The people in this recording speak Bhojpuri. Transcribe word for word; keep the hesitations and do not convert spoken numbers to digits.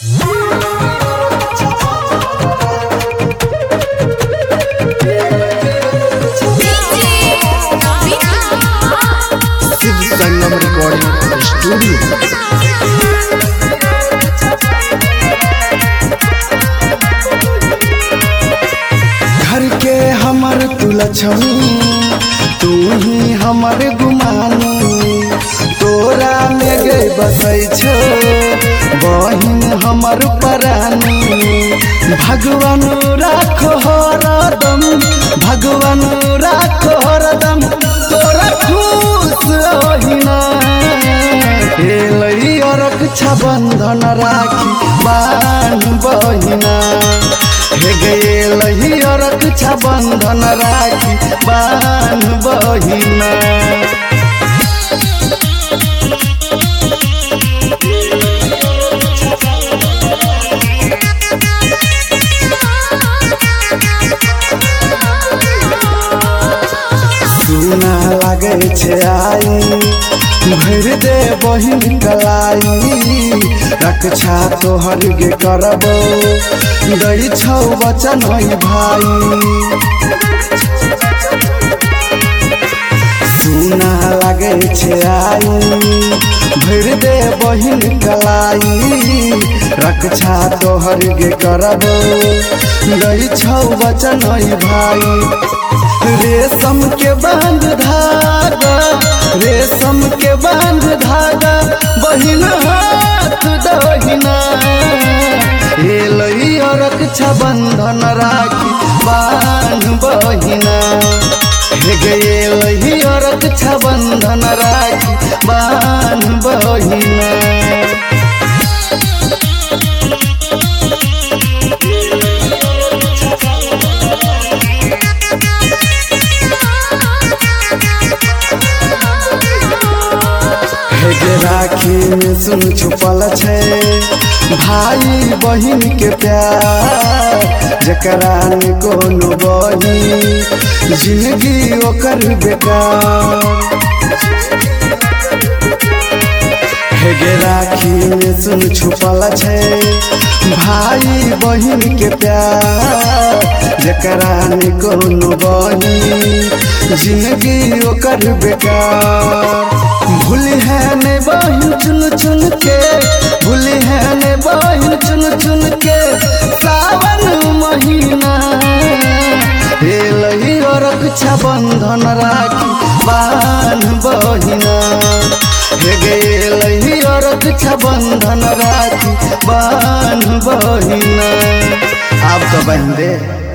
संगम रिकॉर्डिंग स्टूडियो। घर के हमर तू लक्ष्मी, तू ही हमर गुमानी, तोरा में गई बसै छो बहिन हमर परानी। भगवान राखो हरदम, भगवान राखो हरदम, तोरा खुश रहिना। हेलै रक्षा बंधन राखी बान बहिना, हे गेलै रक्षा बंधन राखी बान बहिना। सुना लागे छे आई भर दे बहिन कलाई, रक्षा तोहर गे करबो दै छौ वचन भाई। सुना लागे छे आई भर दे बहिन कलाई, रक्षा तोहर गे करबो दै छौ वचन भाई। रेशम के बांध धागा, रेशम के बांध धागा, बहिन हाथ दहिना। हेलै रक्षा बंधन राखी बान बहिना, हे गेलै रक्षा बंधन राखी बान बहिना। राखी में सुन छुपल छे भाई बहिन के प्यार, जकरा ने कोनो बहिन जिंदगी ओकर बेकार। हे राखी में सुन छुपल छे भाई बहिन के प्यार, जकरा ने कोनो बहिन जिंदगी ओकर बेकार। भूली है ने बहिन चुन चुन के, भूली है ने बहिन चुन चुन के सावन महीना। हेलै रक्षा बंधन राखी बान बहिना, हे गेलै रक्षा बंधन राखी बान बहिना। आप तो बंदे